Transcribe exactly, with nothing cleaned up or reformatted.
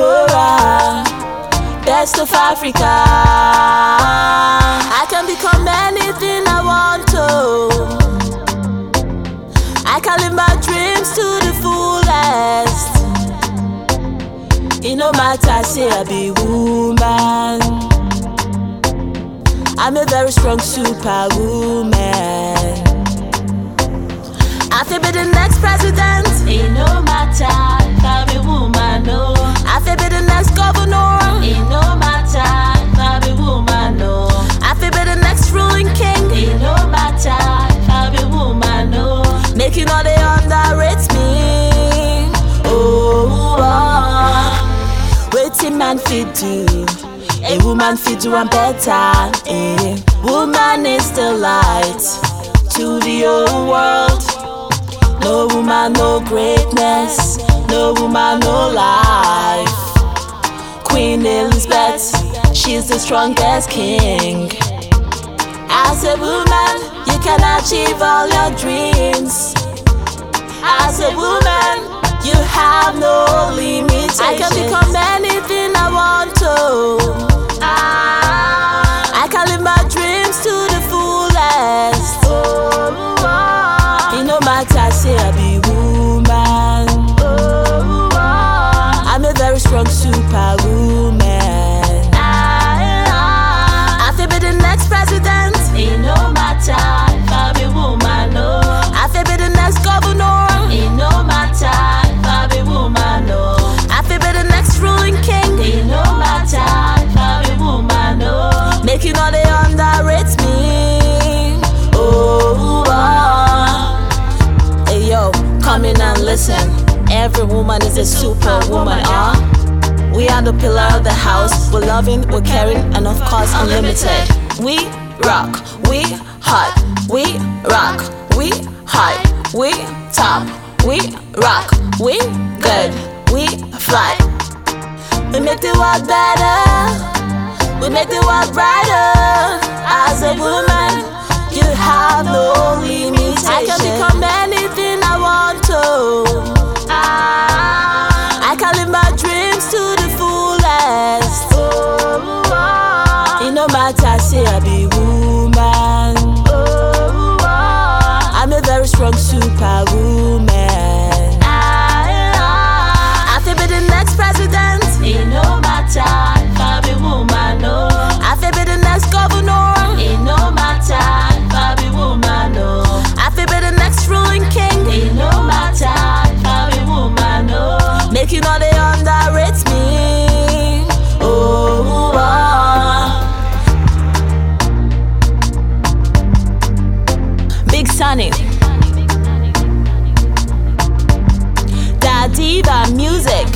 Deborah, best of Africa. I can become anything I want to. I can live my dreams to the fullest. It no matter, say I be woman. I'm a very strong superwoman. I feel be the next president. It no matter if I be woman, no. I feel be the next governor. It no matter if I be woman, no. I feel be the next ruling king. It no matter if I be woman, no. Making all they underrate me. Oh, oh. Waiting man fit do. A woman fit do one better. Eh. Woman is the light to the whole world. No woman, no greatness. No woman, no life. Queen Elizabeth, she's the strongest king. As a woman, you can achieve all your dreams. As a woman, you have no limitations. I can become anything I want to. I can live my dreams to the fullest. It no matter, say I be woman. I'm a very strong superwoman. I feel be the next president. It no matter if I be woman, no. I feel be the next governor. It no matter if I be woman, no. I feel be the next ruling king. It no matter if I be woman, no. Making all they underrate me. Oh, oh. Hey yo, come in and listen. Every woman is a superwoman, ah. Uh. We are the pillar of the house. We're loving, we're caring, and of course unlimited. We rock, we hot, we rock, we hot, we top, we rock, we good, we fly. We make the world better, we make the world brighter. As a woman, you have no limitations. I can become anything I want to. I can live my dreams to the fullest. It no matter, say I be woman. I'm a very strong superwoman. I feel be the next president. It no matter if I be woman, no. I feel be the next governor. It no matter if I be woman, no. I feel be the next ruling king. It no matter if I be woman, no. Making all they underrate me. Oh, oh. Big Sunny, Da Diva Music.